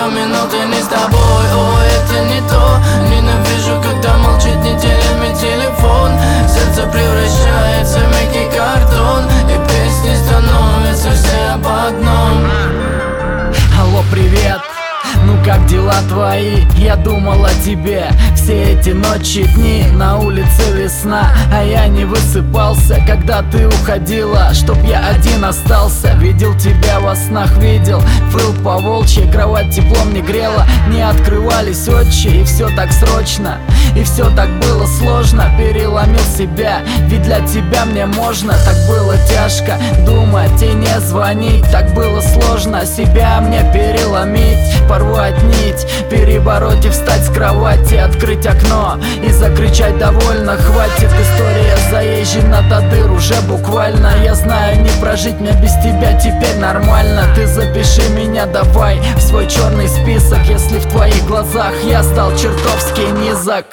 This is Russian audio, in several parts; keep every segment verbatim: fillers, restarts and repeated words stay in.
Делю минуты не с тобой, о, это не то. Ненавижу, когда молчит неделями телефон. Сердце превращается в мягкий картон, и песни становятся все об одном. Алло, привет, ну как дела твои? Я думал о тебе все эти ночи, дни. На улице весна, а я не высыпался, когда ты уходила, чтоб я один остался. Видел тебя во снах, видел, выл по волчьи. Кровать теплом не грела, не открывались очи. И все так срочно, и все так было сложно. Переломил себя, ведь для тебя мне можно. Так было тяжко думать и не звонить. Так было сложно себя мне переломить, порвать нить, перебороть и встать с кровати, открыть окно и закричать: довольно, хватит. История заезжена до дыр уже буквально. Я знаю, не прожить мне без тебя теперь нормально. Ты запиши меня давай в свой черный список, если в твоих глазах я стал чертовски низок.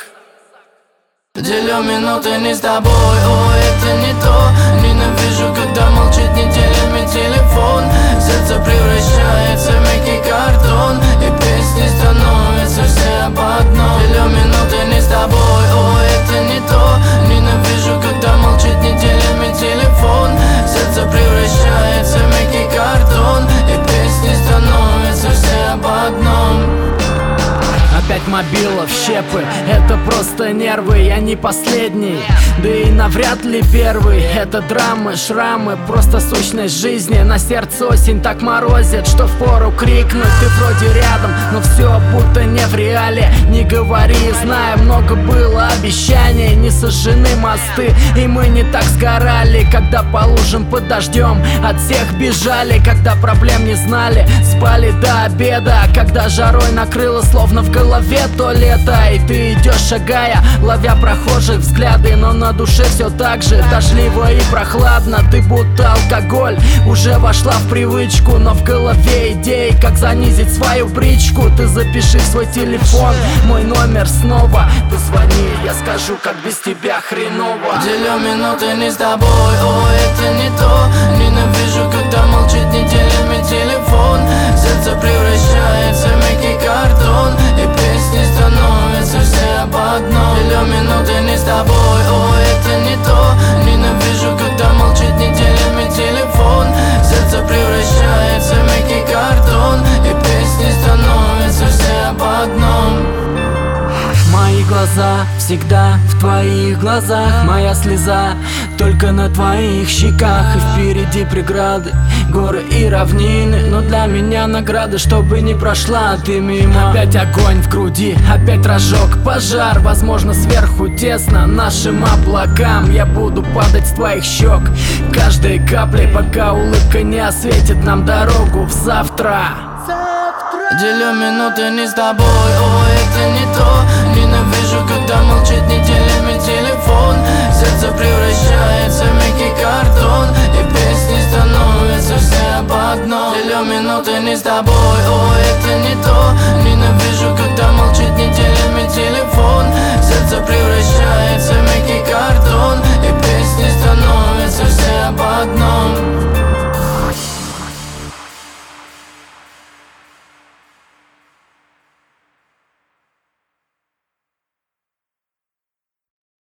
Делю минуты не с тобой, о, это не то. Ненавижу, когда молчит неделями телефон. Сердце превращается в мягкий картон, и песни становятся все об одном. Делю минуты не с тобой, о, это не то. Ненавижу, когда молчит неделями телефон. Сердце превращается в мягкий картон, и песни становятся все об одном. Опять мобила в щепы, это просто нервы, я не последний, да и навряд ли первый. Это драмы, шрамы, просто сущность жизни. На сердце осень так морозит, что впору крикнуть: ты вроде рядом, но все будто не в реале. Не говори, знаю, много было обещаний, не сожжены мосты, и мы не так сгорали. Когда по лужам под дождем от всех бежали, когда проблем не знали, спали до обеда. Когда жарой накрыло, словно в голове то лето, и ты идешь шагая, ловя прохожих взгляды, но на душе все так же дождливо и прохладно. Ты будто алкоголь уже вошла в привычку, но в голове идеи, как занизить свою бричку. Ты запиши в свой телефон мой номер снова, позвони, я скажу, как без тебя хреново. Делю минуты не с тобой, о, это не то. Ненавижу, когда молчит неделями телефон. Сердце превращается в мягкий картон, и песни становятся все об одном. Делю минуты не с тобой, о, это не то. Ненавижу, когда молчит неделями телефон. Сердце превращается в мягкий картон, и песни становятся все об одном. Мои глаза всегда в твоих глазах, моя слеза только на твоих щеках. И впереди преграды, горы и равнины, но для меня награда, чтобы не прошла ты мимо. Опять огонь в груди, опять разжег пожар. Возможно, сверху тесно нашим облакам. Я буду падать с твоих щек каждой каплей, пока улыбка не осветит нам дорогу в завтра. Делю минуты не с тобой, о, это не то. Ненавижу, когда молчит неделями телефон. Сердце превращается в мягкий картон, и песни становятся все об одном. Делю минуты не с тобой, о, это не то. Ненавижу, когда молчит неделями телефон.